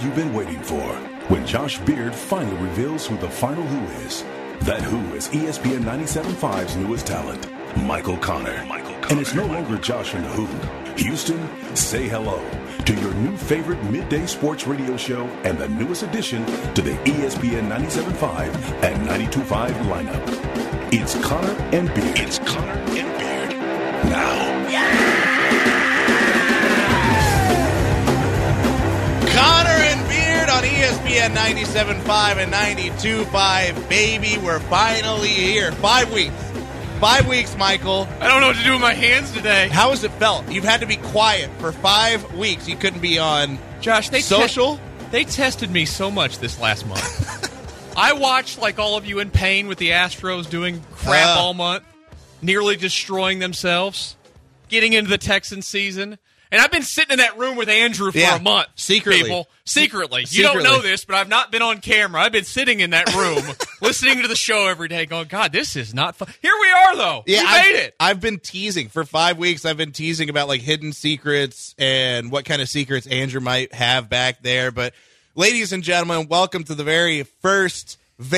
you've been waiting for. When Josh Beard finally reveals who the final Who is. That Who is ESPN 97.5's newest talent, Michael Connor. And it's no longer Josh and the Who. Houston, say hello to your new favorite midday sports radio show and the newest addition to the ESPN 97.5 and 92.5 lineup. It's Connor and Beard. It's Connor and Beard. Now. Connor and Beard on ESPN 97.5 and 92.5. Baby, we're finally here. 5 weeks. 5 weeks, Michael. I don't know what to do with my hands today. How has it felt? You've had to be quiet for 5 weeks. You couldn't be on Josh, social? They tested me so much this last month. I watched, like all of you, in pain with the Astros doing crap all month, nearly destroying themselves, getting into the Texans season. And I've been sitting in that room with Andrew for a month. Secretly. People. Secretly. You don't know this, but I've not been on camera. I've been sitting in that room listening to the show every day going, God, this is not fun. Here we are, though. Yeah, we made it. I've been teasing. For 5 weeks, I've been teasing about like hidden secrets and what kind of secrets Andrew might have back there. But ladies and gentlemen, welcome to the very first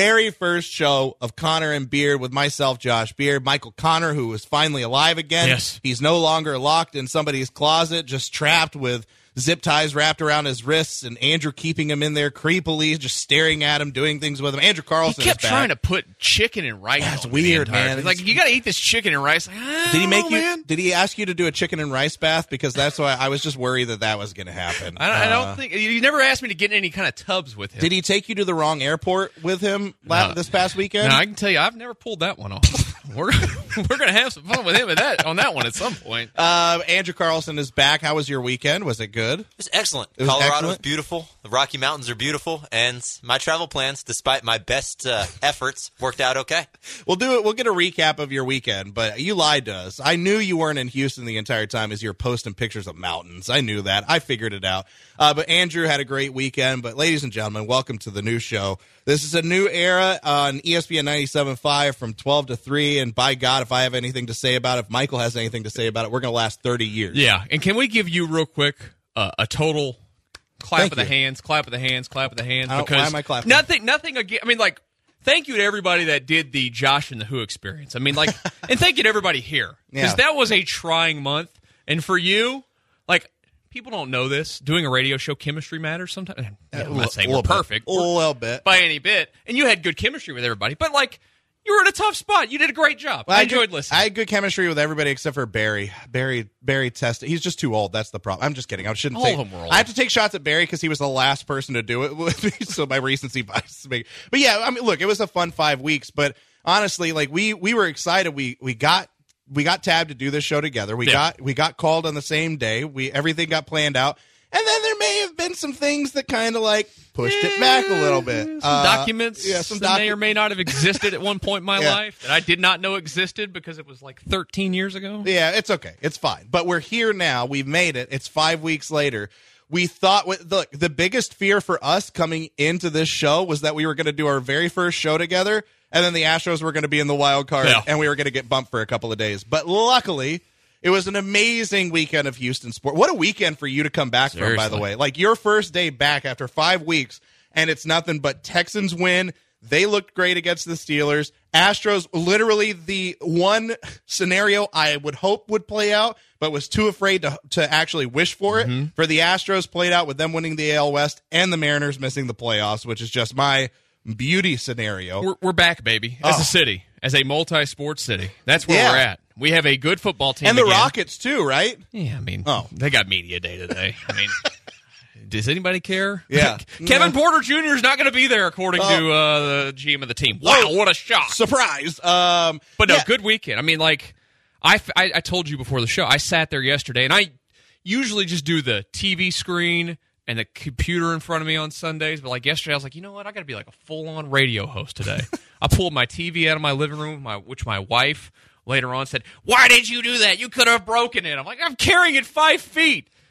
show of Connor and Beard with myself, Josh Beard, Michael Connor, who is finally alive again. Yes. He's no longer locked in somebody's closet, just trapped with zip ties wrapped around his wrists, and Andrew keeping him in there creepily, just staring at him, doing things with him. Andrew Carlson He kept is back. trying to put chicken and rice. Yeah, it's on weird, the entire man. thing. Like, you got to eat this chicken and rice. Like, Did he make you? Man. Did he ask you to do a chicken and rice bath? Because that's why I was just worried that was going to happen. I don't think you never asked me to get in any kind of tubs with him. Did he take you to the wrong airport with him this past weekend? No, I can tell you, I've never pulled that one off. We're gonna have some fun with him on that one at some point. Andrew Carlson is back. How was your weekend? Was it good? It was excellent. It was Colorado excellent? is beautiful. The Rocky Mountains are beautiful, and my travel plans, despite my best efforts, worked out okay. We'll do it. We'll get a recap of your weekend, but you lied to us. I knew you weren't in Houston the entire time as you were posting pictures of mountains. I knew that. I figured it out. But Andrew had a great weekend. But ladies and gentlemen, welcome to the new show. This is a new era on ESPN 97.5 from 12 to 3. And by God, if I have anything to say about it, if Michael has anything to say about it, we're going to last 30 years. Yeah. And can we give you real quick a total clap of the hands, clap of the hands, clap of the hands? Because why am I clapping? Nothing again. I mean, like, thank you to everybody that did the Josh and the Who experience. I mean, like, and thank you to everybody here. Because that was a trying month. And for you, like, people don't know this. Doing a radio show, chemistry matters sometimes. I'm not saying we're perfect. A little bit. By any bit. And you had good chemistry with everybody. But, like, you were in a tough spot. You did a great job. I enjoyed listening. I had good chemistry with everybody except for Barry. Barry tested. He's just too old. That's the problem. I'm just kidding. I shouldn't All take. of them were old. I have to take shots at Barry because he was the last person to do it with me. So my recency bias is big. But yeah, I mean, look, it was a fun 5 weeks. But honestly, like we were excited. We got tabbed to do this show together. We got called on the same day. Everything got planned out. And then there may have been some things that kind of like pushed it back a little bit. Some documents that may or may not have existed at one point in my life that I did not know existed because it was like 13 years ago. Yeah, it's okay. It's fine. But we're here now. We've made it. It's 5 weeks later. We thought, look, the biggest fear for us coming into this show was that we were going to do our very first show together, and then the Astros were going to be in the wild card, and we were going to get bumped for a couple of days. But luckily, it was an amazing weekend of Houston sport. What a weekend for you to come back from, by the way. Like, your first day back after 5 weeks, and it's nothing but Texans win. They looked great against the Steelers. Astros, literally the one scenario I would hope would play out, but was too afraid to actually wish for it. Mm-hmm. For the Astros, played out with them winning the AL West and the Mariners missing the playoffs, which is just my beauty scenario. We're back, baby, as a city, as a multi-sports city. That's where we're at. We have a good football team and the again. Rockets, too, right? Yeah, I mean, they got media day today. I mean, does anybody care? Yeah. Kevin Porter Jr. is not going to be there, according to the GM of the team. Wow, what a shock. Surprise. But no, good weekend. I mean, like, I told you before the show, I sat there yesterday, and I usually just do the TV screen and the computer in front of me on Sundays. But, like, yesterday, I was like, you know what? I got to be like a full-on radio host today. I pulled my TV out of my living room, which my wife later on said, why did you do that? You could have broken it. I'm like, I'm carrying it 5 feet.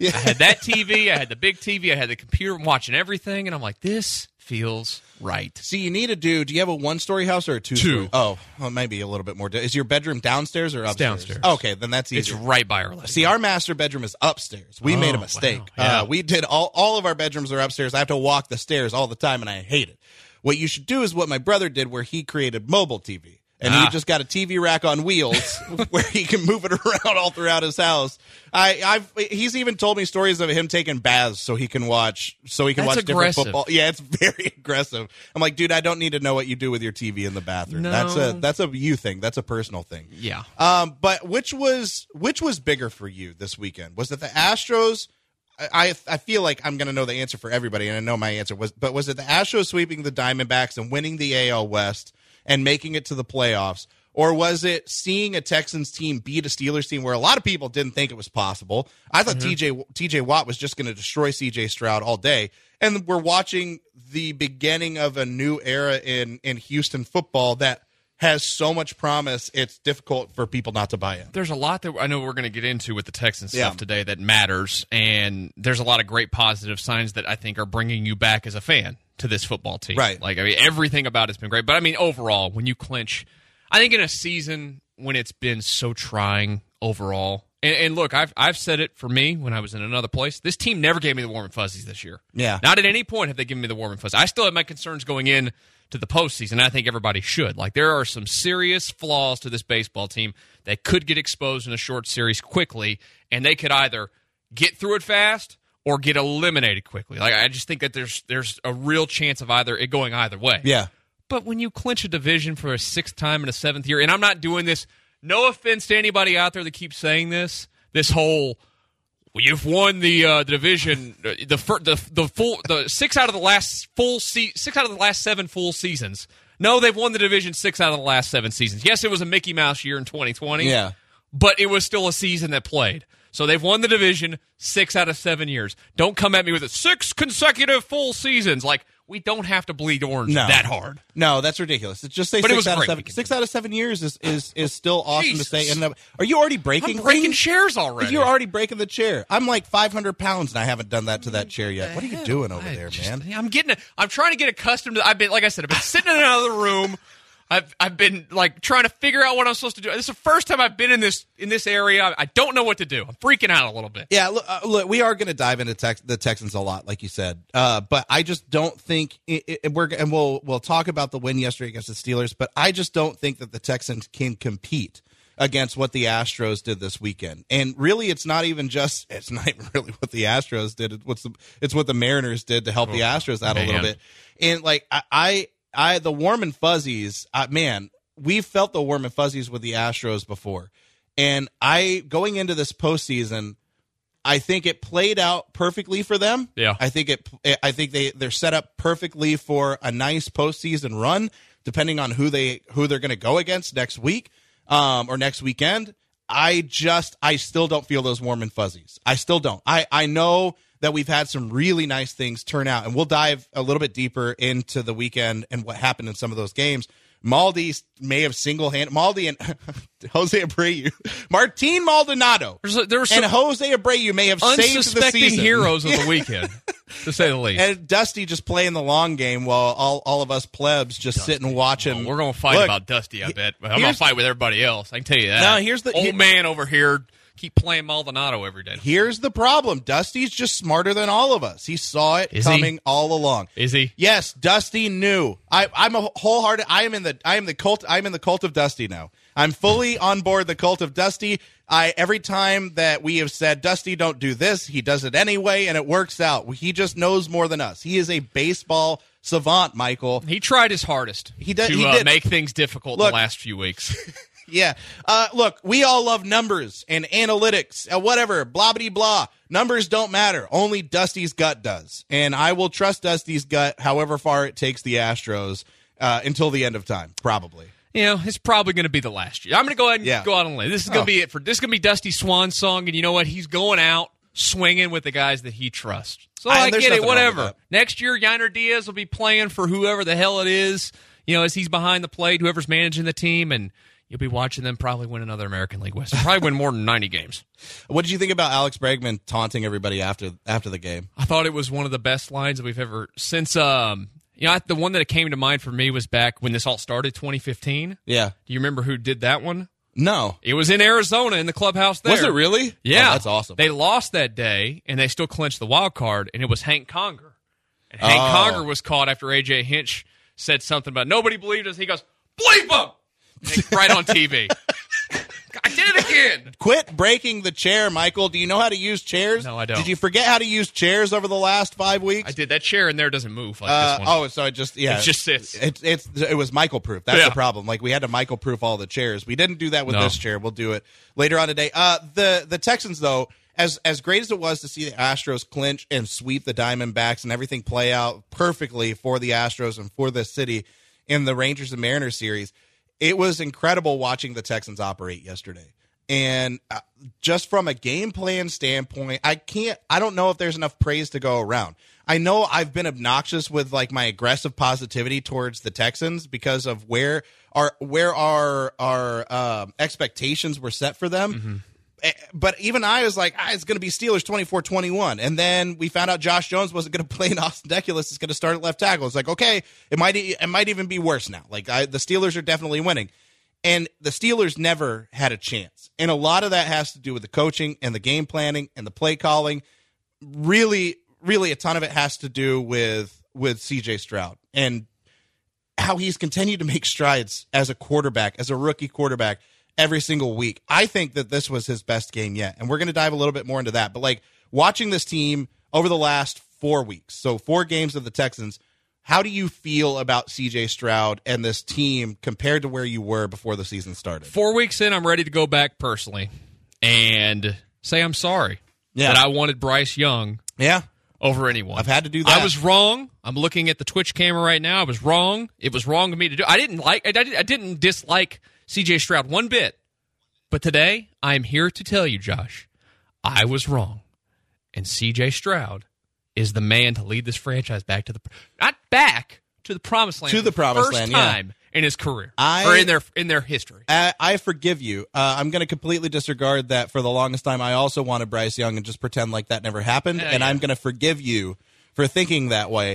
I had that TV, I had the big TV, I had the computer, I'm watching everything, and I'm like, this feels right. See, you need to do you have a one-story house or a two-story? Oh, well, maybe a little bit more. Is your bedroom downstairs or upstairs? Downstairs. Okay, then that's easy. It's right by our living room. See, our master bedroom is upstairs. We made a mistake. Wow. Yeah. We did all of our bedrooms are upstairs. I have to walk the stairs all the time, and I hate it. What you should do is what my brother did, where he created mobile TV. And he just got a TV rack on wheels where he can move it around all throughout his house. He's even told me stories of him taking baths so he can watch different aggressive. football. Yeah, it's very aggressive. I'm like, dude, I don't need to know what you do with your TV in the bathroom. No. That's a you thing. That's a personal thing. Yeah. But which was bigger for you this weekend? Was it the Astros? I feel like I'm going to know the answer for everybody, and I know my answer was it the Astros sweeping the Diamondbacks and winning the AL West and making it to the playoffs, or was it seeing a Texans team beat a Steelers team where a lot of people didn't think it was possible? I thought TJ Watt was just going to destroy CJ Stroud all day, and we're watching the beginning of a new era in Houston football that has so much promise, it's difficult for people not to buy in. There's a lot that I know we're going to get into with the Texans stuff today that matters, and there's a lot of great positive signs that I think are bringing you back as a fan to this football team. Right. Like, I mean, everything about it's been great. But, I mean, overall, when you clinch, I think in a season when it's been so trying overall, and look, I've said it for me when I was in another place, this team never gave me the warm and fuzzies this year. Yeah. Not at any point have they given me the warm and fuzzies. I still have my concerns going in to the postseason. I think everybody should. Like, there are some serious flaws to this baseball team that could get exposed in a short series quickly, and they could either get through it fast or get eliminated quickly. Like, I just think that there's a real chance of it going either way. Yeah. But when you clinch a division for a sixth time in a seventh year, and I'm not doing this, no offense to anybody out there that keeps saying this whole, well, you've won the division, the 6 out of the last 7 full seasons. No, they've won the division 6 out of the last 7 seasons. Yes, it was a Mickey Mouse year in 2020. Yeah. But it was still a season that played. So they've won the division 6 out of 7 years. Don't come at me with it. 6 consecutive full seasons. Like, we don't have to bleed orange that hard. No, that's ridiculous. It's just say but 6 out of 7. 6 out of 7 years is still awesome to say. And are you already breaking? I'm breaking things? chairs already. You're already breaking the chair. I'm like 500 pounds and I haven't done that to that chair yet. What are you doing over there, man? I'm trying to get accustomed to. I've been sitting in another room. I've been like trying to figure out what I'm supposed to do. This is the first time I've been in this area. I don't know what to do. I'm freaking out a little bit. Yeah, look, we are going to dive into the Texans a lot, like you said. But I just don't think we'll talk about the win yesterday against the Steelers. But I just don't think that the Texans can compete against what the Astros did this weekend. And really, it's not even really what the Astros did. It's what the Mariners did to help the Astros out a little bit. And like the warm and fuzzies, man, we've felt the warm and fuzzies with the Astros before. And going into this postseason, I think it played out perfectly for them. Yeah. I think they're set up perfectly for a nice postseason run, depending on who they're going to go against next week, or next weekend. I still don't feel those warm and fuzzies. I still don't. I know that we've had some really nice things turn out, and we'll dive a little bit deeper into the weekend and what happened in some of those games. Maldi may have Maldi and Jose Abreu, Martin Maldonado, and Jose Abreu may have saved the unsuspecting season. Heroes of the weekend, to say the least. And Dusty just playing the long game while all of us plebs just sitting watching. Oh, we're going to fight about Dusty, I bet. I'm going to fight with everybody else. I can tell you that. No, here's the old man over here. Keep playing Maldonado every day. Here's the problem. Dusty's just smarter than all of us. He saw it coming all along. Is he? Yes, Dusty knew. I'm a wholehearted. I am in the cult of Dusty now. I'm fully on board the cult of Dusty. Every time that we have said, Dusty, don't do this, he does it anyway, and it works out. He just knows more than us. He is a baseball savant, Michael. He tried his hardest to make things difficult in the last few weeks. Yeah. Look, we all love numbers and analytics, whatever, blah, blah, blah. Numbers don't matter. Only Dusty's gut does. And I will trust Dusty's gut however far it takes the Astros until the end of time, probably. You know, it's probably going to be the last year. I'm going to go ahead and go out on a limb. This is going to be it. This is going to be Dusty's swan song, and you know what? He's going out swinging with the guys that he trusts. So I get it, whatever. Next year, Yainer Diaz will be playing for whoever the hell it is, as he's behind the plate, whoever's managing the team, and you'll be watching them probably win another American League West. They'll probably win more than 90 games. What did you think about Alex Bregman taunting everybody after the game? I thought it was one of the best lines that we've ever since. The one that came to mind for me was back when this all started, 2015. Yeah. Do you remember who did that one? No. It was in Arizona in the clubhouse there. Was it really? Yeah. Oh, that's awesome. They lost that day, and they still clinched the wild card, and it was Hank Conger. And Hank Conger was caught after A.J. Hinch said something about nobody believed us. He goes, bleep him! Right on TV. I did it again. Quit breaking the chair, Michael. Do you know how to use chairs? No, I don't. Did you forget how to use chairs over the last 5 weeks? I did. That chair in there doesn't move like this one. Oh, so it just It just sits. It was Michael proof. That's Yeah. the problem. Like we had to Michael proof all the chairs. We didn't do that with No. this chair. We'll do it later on today. The Texans though, as great as it was to see the Astros clinch and sweep the Diamondbacks and everything play out perfectly for the Astros and for the city in the Rangers and Mariners series, it was incredible watching the Texans operate yesterday. And just from a game plan standpoint, I don't know if there's enough praise to go around. I know I've been obnoxious with like my aggressive positivity towards the Texans because of where our expectations were set for them. Mm-hmm. But even I was like, it's going to be Steelers 24-21. And then we found out Josh Jones wasn't going to play and Austin Deculus is going to start at left tackle. It's like, okay, it might even be worse now. Like the Steelers are definitely winning. And the Steelers never had a chance. And a lot of that has to do with the coaching and the game planning and the play calling. Really, really a ton of it has to do with C.J. Stroud and how he's continued to make strides as a quarterback, as a rookie quarterback every single week. I think that this was his best game yet. And we're going to dive a little bit more into that. But like watching this team over the last 4 weeks, so 4 games of the Texans, how do you feel about C.J. Stroud and this team compared to where you were before the season started? 4 weeks in, I'm ready to go back personally and say I'm sorry Yeah. that I wanted Bryce Young Yeah. over anyone. I've had to do that. I was wrong. I'm looking at the Twitch camera right now. I was wrong. It was wrong of me to do. I didn't dislike C.J. Stroud one bit. But today, I'm here to tell you, Josh, I was wrong. And C.J. Stroud is the man to lead this franchise back to the promised land. To the promised first land, yeah. time in his career. I- or in their history. I forgive you. I'm going to completely disregard that. For the longest time, I also wanted Bryce Young and just pretend like that never happened. And yeah. I'm going to forgive you for thinking that way.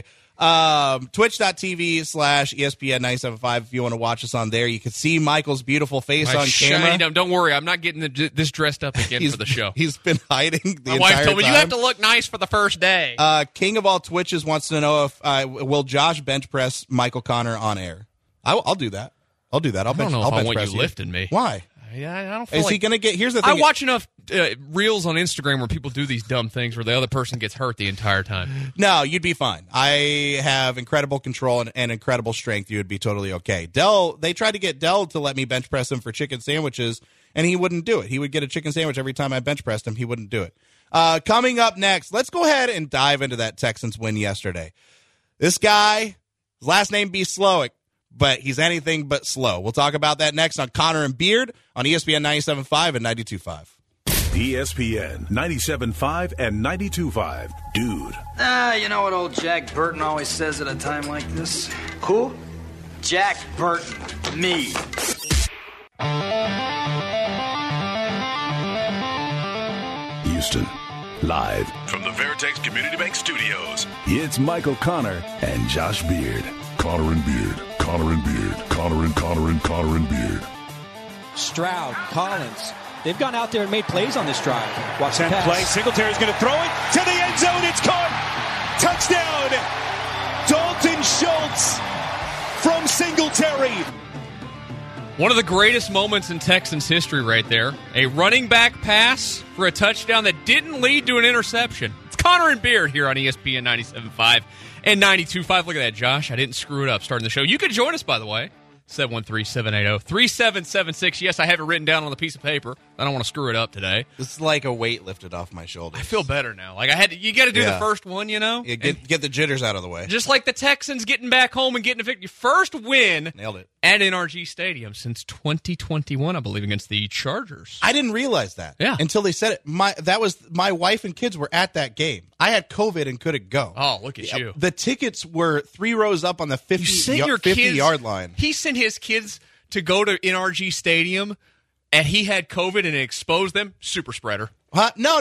Twitch.tv/ESPN975 if you want to watch us on there. You can see Michael's beautiful face My on shiny camera. dumb- Don't worry, I'm not getting this dressed up again for the show. He's been hiding the My entire wife told me, time. you have to look nice for the first day. King of all Twitches wants to know if will Josh bench press Michael Connor on air. I'll do that. I'll do that. I don't know I'll if I bench want press you lifting me. Why? Yeah, I don't feel Is like... he going to get? Here's the I thing. watch enough reels on Instagram where people do these dumb things where the other person gets hurt the entire time. No, you'd be fine. I have incredible control and incredible strength. You would be totally okay. They tried to get Dell to let me bench press him for chicken sandwiches, and he wouldn't do it. He would get a chicken sandwich every time I bench pressed him. He wouldn't do it. Coming up next, let's go ahead and dive into that Texans win yesterday. This guy, his last name be Slowick, but he's anything but slow. We'll talk about that next on Connor and Beard on ESPN 97.5 and 92.5. ESPN 97.5 and 92.5. Dude. You know what old Jack Burton always says at a time like this? Who? Jack Burton. Me. Houston. Live from the Veritex Community Bank Studios. It's Michael Connor and Josh Beard. Connor and Beard. Connor and Beard. Connor and Beard. Stroud, Collins. They've gone out there and made plays on this drive. Watch the pass. Play. Singletary's going to throw it to the end zone. It's caught. Touchdown. Dalton Schultz from Singletary. One of the greatest moments in Texans history right there. A running back pass for a touchdown that didn't lead to an interception. It's Connor and Beard here on ESPN 97.5 and 92.5. Look at that, Josh. I didn't screw it up starting the show. You can join us, by the way. 713-780-3776. Yes, I have it written down on the piece of paper. I don't want to screw it up today. It's like a weight lifted off my shoulders. I feel better now. Like you got to do the first one, you know? Yeah, get the jitters out of the way. Just like the Texans getting back home and getting a victory. First win Nailed it. at NRG Stadium since 2021, I believe, against the Chargers. I didn't realize that until they said it. My wife and kids were at that game. I had COVID and couldn't go. Oh, look at you. The tickets were 3 rows up on the 50-yard line. He sent his kids to go to NRG Stadium and he had COVID and it exposed them? Super spreader. Huh? No.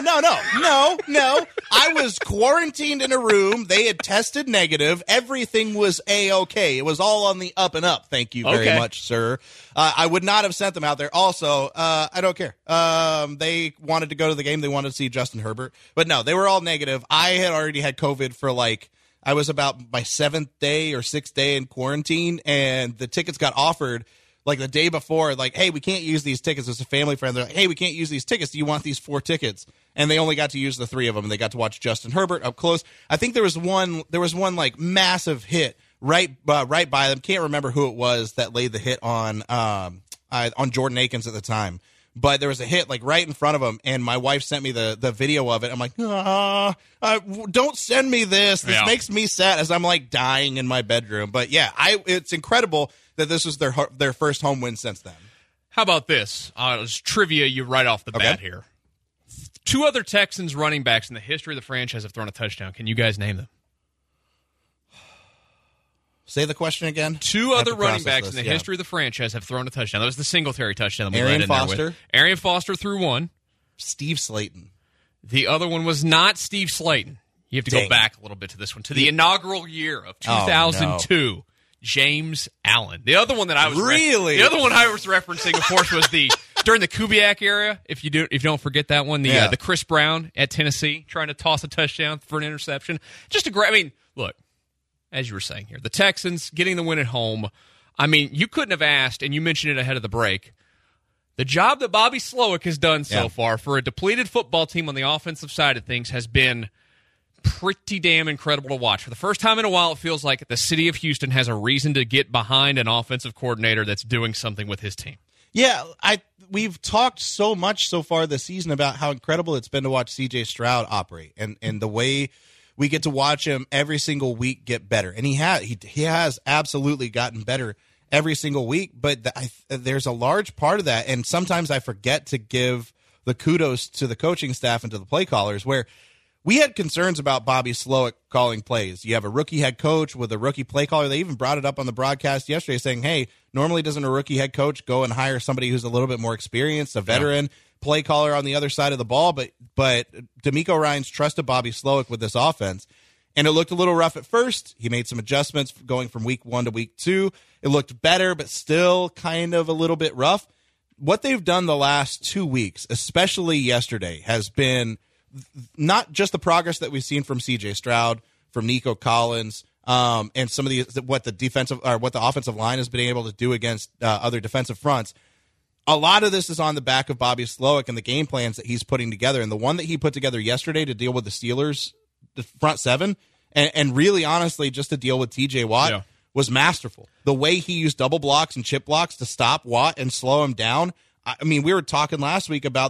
I was quarantined in a room. They had tested negative. Everything was A-okay. It was all on the up and up. Thank you very much, sir. I would not have sent them out there. Also, I don't care. They wanted to go to the game. They wanted to see Justin Herbert. But no, they were all negative. I had already had COVID for I was about my 7th day or 6th day in quarantine, and the tickets got offered the day before, hey, we can't use these tickets. It's a family friend. They're like, hey, we can't use these tickets. Do you want these 4 tickets? And they only got to use the 3 of them, and they got to watch Justin Herbert up close. I think there was one massive hit right by them. Can't remember who it was that laid the hit on Jordan Akins at the time. But there was a hit right in front of him, and my wife sent me the video of it. I'm like, don't send me this. This makes me sad as I'm dying in my bedroom. But yeah, it's incredible that this was their first home win since then. How about this? Just trivia you right off the bat here. 2 other Texans running backs in the history of the franchise have thrown a touchdown. Can you guys name them? Say the question again. 2 other running backs in the history of the franchise have thrown a touchdown. That was the Singletary touchdown that we Arian led in Foster. there with. Arian Foster threw 1. Steve Slayton. The other one was not Steve Slayton. You have to go back a little bit to this one, to the inaugural year of 2002. Oh, no. James Allen. The other one that I was really the other one I was referencing, of course, was during the Kubiak era. If you don't forget that one, the Chris Brown at Tennessee trying to toss a touchdown for an interception. Just a great. I mean, look, as you were saying here, the Texans getting the win at home. I mean, you couldn't have asked, and you mentioned it ahead of the break. The job that Bobby Slowick has done so far for a depleted football team on the offensive side of things has been pretty damn incredible to watch. For the first time in a while, it feels like the city of Houston has a reason to get behind an offensive coordinator that's doing something with his team. Yeah, we've talked so much so far this season about how incredible it's been to watch C.J. Stroud operate and the way we get to watch him every single week get better. And he has absolutely gotten better every single week, but there's a large part of that, and sometimes I forget to give the kudos to the coaching staff and to the play callers, where we had concerns about Bobby Slowick calling plays. You have a rookie head coach with a rookie play caller. They even brought it up on the broadcast yesterday saying, hey, normally doesn't a rookie head coach go and hire somebody who's a little bit more experienced, a veteran play caller on the other side of the ball? But DeMeco Ryans trusted Bobby Slowick with this offense, and it looked a little rough at first. He made some adjustments going from week 1 to week 2. It looked better, but still kind of a little bit rough. What they've done the last 2 weeks, especially yesterday, has been not just the progress that we've seen from C.J. Stroud, from Nico Collins, and some of what the offensive line has been able to do against other defensive fronts. A lot of this is on the back of Bobby Slowick and the game plans that he's putting together. And the one that he put together yesterday to deal with the Steelers, the front 7, and really honestly just to deal with T.J. Watt was masterful. The way he used double blocks and chip blocks to stop Watt and slow him down. I mean, we were talking last week about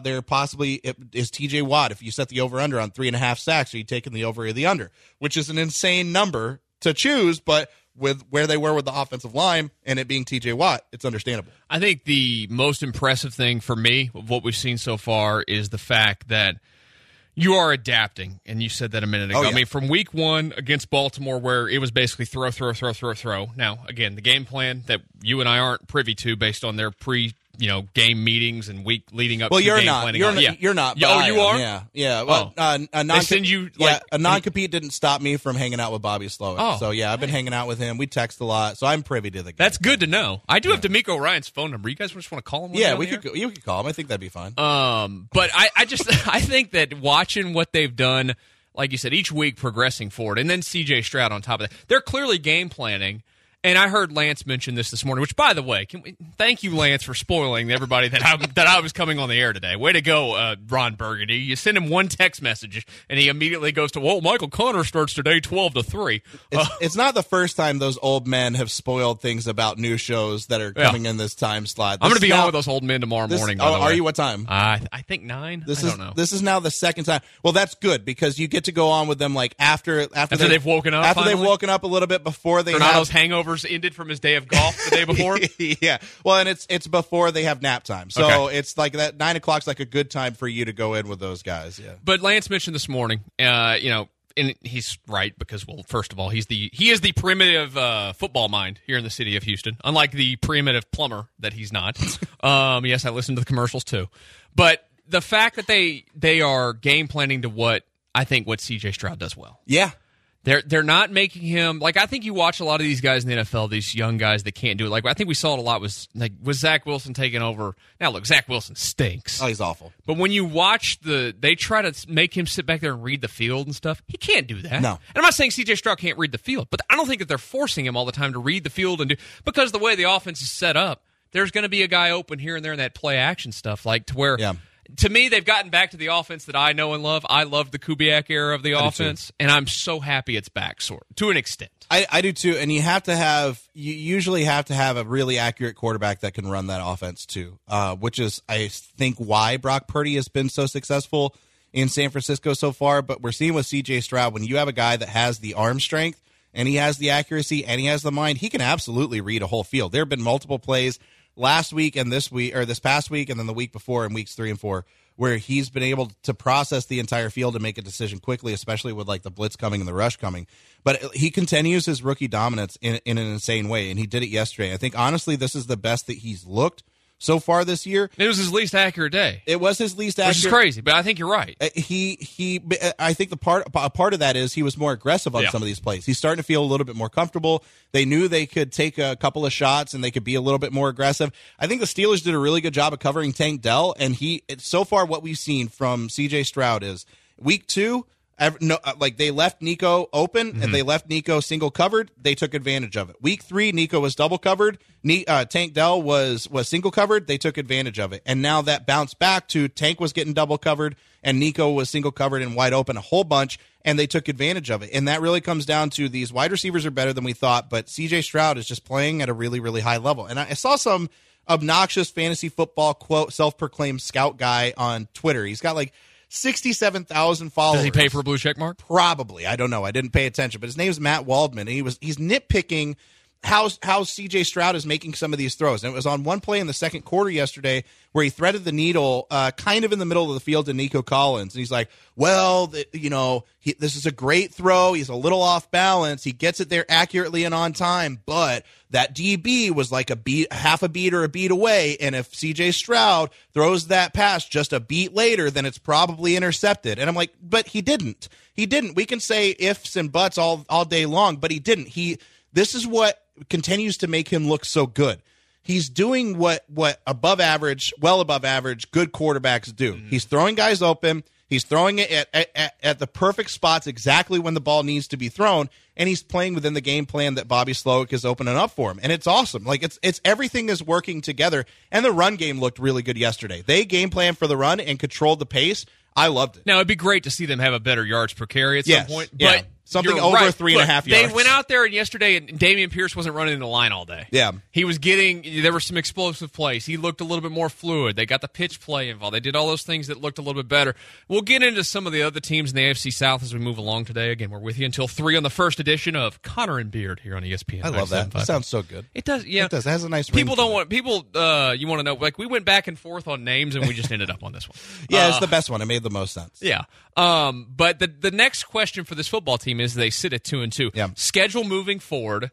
is T.J. Watt, if you set the over-under on 3.5 sacks, are you taking the over or the under? Which is an insane number to choose, but with where they were with the offensive line and it being T.J. Watt, it's understandable. I think the most impressive thing for me of what we've seen so far is the fact that you are adapting, and you said that a minute ago. I mean, from week 1 against Baltimore, where it was basically throw. Now, again, the game plan that you and I aren't privy to based on their game meetings and week leading up to game planning. You're not. Oh, you are? Yeah. Well, they send you a non-compete didn't stop me from hanging out with Bobby Slowick. Oh, so I've been hanging out with him. We text a lot, so I'm privy to the game. That's good to know. I do have DeMeco Ryans' phone number. You guys just want to call him? You could call him. I think that'd be fine. But I think that watching what they've done, like you said, each week progressing forward, and then C.J. Stroud on top of that, they're clearly game planning. And I heard Lance mention this morning, which, by the way, thank you, Lance, for spoiling everybody that I was coming on the air today. Way to go, Ron Burgundy. You send him one text message, and he immediately goes to, well, Michael Connor starts today 12-3. It's not the first time those old men have spoiled things about new shows that are coming in this time slot. I'm going to be on with those old men tomorrow morning, by the way. Are you? What time? I think 9. I don't know. This is now the second time. Well, that's good, because you get to go on with them after they've woken up. After finally? they've woken up a little bit before they Tornado's hangovers ended from his day of golf the day before. Yeah. Well, and it's before they have nap time. So it's like that 9 o'clock's like a good time for you to go in with those guys. Yeah. But Lance mentioned this morning, and he's right because, well, first of all, he is the primitive football mind here in the city of Houston, unlike the primitive plumber that he's not. Yes, I listen to the commercials too, but the fact that they are game planning to what C.J. Stroud does well. Yeah. They're not making him like I think you watch a lot of these guys in the NFL, these young guys that can't do it. Like I think we saw it a lot was Zach Wilson taking over. Now look, Zach Wilson stinks. Oh, he's awful. But when you watch they try to make him sit back there and read the field and stuff. He can't do that. No. And I'm not saying C.J. Stroud can't read the field, but I don't think that they're forcing him all the time to read the field and do because the way the offense is set up, there's going to be a guy open here and there in that play action stuff, like to where. Yeah. To me, they've gotten back to the offense that I know and love. I love the Kubiak era of the offense, and I'm so happy it's back, to an extent. I do too, and you usually have to have a really accurate quarterback that can run that offense too, which is, I think, why Brock Purdy has been so successful in San Francisco so far. But we're seeing with C.J. Stroud, when you have a guy that has the arm strength, and he has the accuracy, and he has the mind, he can absolutely read a whole field. There have been multiple plays last week and this past week and then the week before in weeks 3 and 4 where he's been able to process the entire field and make a decision quickly, especially with like the blitz coming and the rush coming. But he continues his rookie dominance in an insane way, and he did it yesterday. I think, honestly, this is the best that he's looked so far this year. It was his least accurate day. It was his least accurate. Which is crazy, but I think you're right. I think a part of that is he was more aggressive on some of these plays. He's starting to feel a little bit more comfortable. They knew they could take a couple of shots and they could be a little bit more aggressive. I think the Steelers did a really good job of covering Tank Dell, and so far what we've seen from C.J. Stroud is week 2, they left Nico open and they left Nico single covered. They took advantage of it. Week 3, Nico was double covered. Tank Dell was single covered. They took advantage of it. And now that bounced back to Tank was getting double covered and Nico was single covered and wide open a whole bunch, and they took advantage of it. And that really comes down to these wide receivers are better than we thought, but C.J. Stroud is just playing at a really, really high level. And I saw some obnoxious fantasy football quote self-proclaimed scout guy on Twitter. He's got like 67,000 followers. Does he pay for a blue check mark? Probably. I don't know. I didn't pay attention, but his name's Matt Waldman, and he's nitpicking how C.J. Stroud is making some of these throws. And it was on one play in the second quarter yesterday where he threaded the needle kind of in the middle of the field to Nico Collins. And he's like, well, this is a great throw. He's a little off balance. He gets it there accurately and on time, but that DB was like half a beat or a beat away. And if C.J. Stroud throws that pass just a beat later, then it's probably intercepted. And I'm like, but he didn't. He didn't. We can say ifs and buts all day long, but he didn't. This is what continues to make him look so good. He's doing what above average, well above average, good quarterbacks do. He's throwing guys open. He's throwing it at the perfect spots exactly when the ball needs to be thrown, and he's playing within the game plan that Bobby Slowick is opening up for him. And it's awesome. Like it's everything is working together, and the run game looked really good yesterday. They game planned for the run and controlled the pace. I loved it. Now, it'd be great to see them have a better yards per carry at some point. Yeah. But something over 3.5 yards. They went out there yesterday, and Dameon Pierce wasn't running in the line all day. Yeah. There were some explosive plays. He looked a little bit more fluid. They got the pitch play involved. They did all those things that looked a little bit better. We'll get into some of the other teams in the AFC South as we move along today. Again, we're with you until 3 on the first edition of Connor and Beard here on ESPN. I love that. It sounds so good. It does, yeah. It does. It has a nice ring. You want to know, like, we went back and forth on names, and we just ended up on this one. Yeah, it's the best one. It made the most sense. Yeah. But the next question for this football team is they sit at 2-2. Yeah. Schedule moving forward,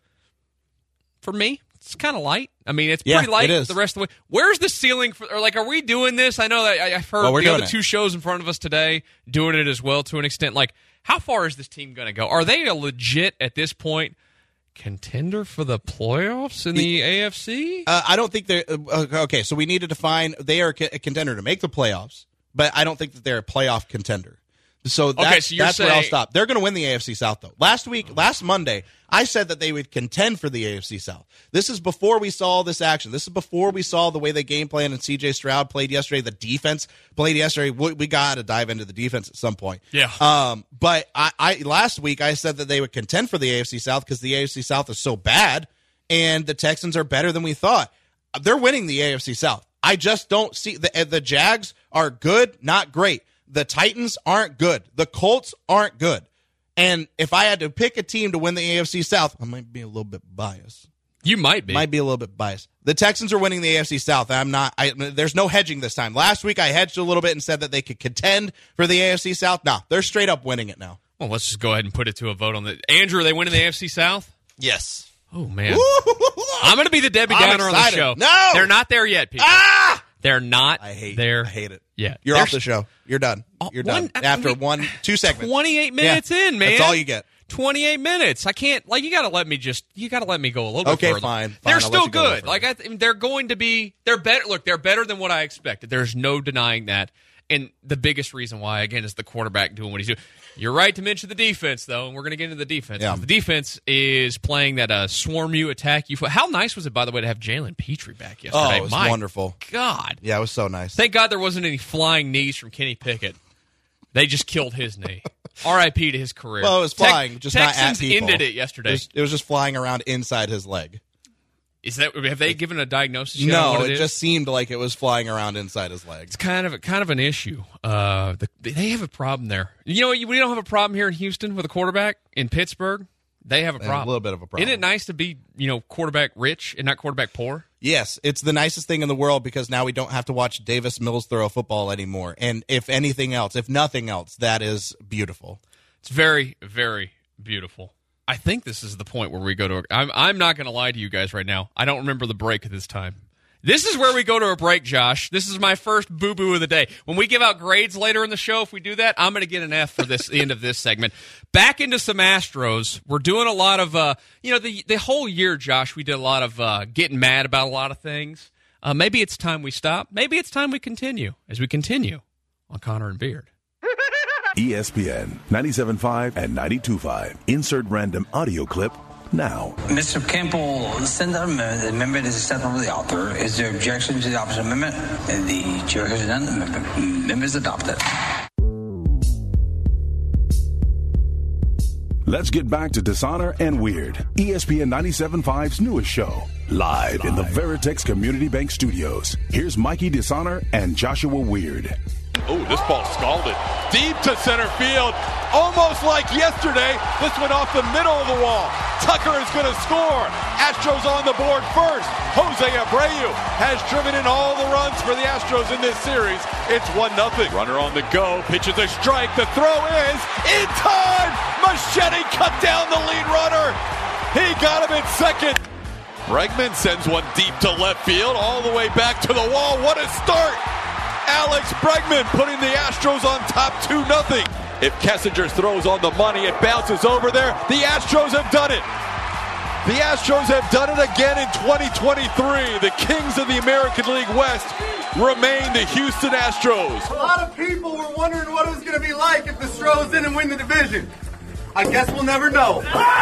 for me, it's kind of light. I mean, it's pretty light the rest of the way. Where's the ceiling are we doing this? I know that I've heard the other 2 shows in front of us today doing it as well to an extent. Like, how far is this team going to go? Are they a legit, at this point, contender for the playoffs in the AFC? I don't think they're okay. So we need to define they are a contender to make the playoffs, but I don't think that they're a playoff contender. So that's where I'll stop. They're going to win the AFC South, though. Last Monday, I said that they would contend for the AFC South. This is before we saw this action. This is before we saw the way they game plan and C.J. Stroud played yesterday. The defense played yesterday. We got to dive into the defense at some point. Yeah. But I last week I said that they would contend for the AFC South because the AFC South is so bad, and the Texans are better than we thought. They're winning the AFC South. I just don't see the Jags are good, not great. The Titans aren't good. The Colts aren't good. And if I had to pick a team to win the AFC South, I might be a little bit biased. You might be. Might be a little bit biased. The Texans are winning the AFC South. There's no hedging this time. Last week I hedged a little bit and said that they could contend for the AFC South. No, they're straight up winning it now. Well, let's just go ahead and put it to a vote on the Andrew. Are they winning the AFC South? Yes. Oh man, I'm going to be the Debbie Downer on the show. No, they're not there yet, people. They're not. I hate it. Yeah, you're off the show. You're done. You're done after 2 segments. 28 minutes in, man. That's all you get. 28 minutes. I can't. Like, you got to let me go a little bit further. Fine. They're still good. Like, they're going to be. They're better. Look, they're better than what I expected. There's no denying that. And the biggest reason why, again, is the quarterback doing what he's doing. You're right to mention the defense, though, and we're going to get into the defense. Yeah. The defense is playing that swarm you, attack you. How nice was it, by the way, to have Jalen Petrie back yesterday? Oh, it was wonderful. God. Yeah, it was so nice. Thank God there wasn't any flying knees from Kenny Pickett. They just killed his knee. R.I.P. to his career. Well, it was flying, just Texans not at people. ended it yesterday. It was just flying around inside his leg. Have they given a diagnosis yet? No, what it just seemed like it was flying around inside his leg. It's kind of an issue. They have a problem there. You know, we don't have a problem here in Houston with a quarterback. In Pittsburgh, they have a problem. A little bit of a problem. Isn't it nice to be, quarterback rich and not quarterback poor? Yes, it's the nicest thing in the world because now we don't have to watch Davis Mills throw a football anymore. And if nothing else, that is beautiful. It's very, very beautiful. I think this is the point where we go to. I'm not going to lie to you guys right now. I don't remember the break at this time. This is where we go to a break, Josh. This is my first boo-boo of the day. When we give out grades later in the show, if we do that, I'm going to get an F for this the end of this segment. Back into some Astros. We're doing a lot of, the whole year, Josh, we did a lot of getting mad about a lot of things. Maybe it's time we stop. Maybe it's time we continue as we continue on Connor and Beard. ESPN 97.5 and 92.5. Insert random audio clip now. Mr. Campbell sent out a amendment. The amendment is acceptable to the author. Is there objection to the opposite amendment? And the chair has done. The amendment is adopted. Let's get back to Dishonor and Weird, ESPN 97.5's newest show, live in the Veritex Community Bank Studios. Here's Mikey Dishonor and Joshua Weird. Oh, this ball scalded. Deep to center field. Almost like yesterday. This went off the middle of the wall. Tucker is going to score. Astros on the board first. Jose Abreu has driven in all the runs for the Astros in this series. It's 1-0. Runner on the go. Pitches a strike. The throw is in time. Machete cut down the lead runner. He got him in second. Bregman sends one deep to left field. All the way back to the wall. What a start. Alex Bregman putting the Astros on top 2-0. If Kessinger throws on the money, it bounces over there. The Astros have done it. The Astros have done it again in 2023. The kings of the American League West remain the Houston Astros. A lot of people were wondering what it was going to be like if the Astros didn't win the division. I guess we'll never know.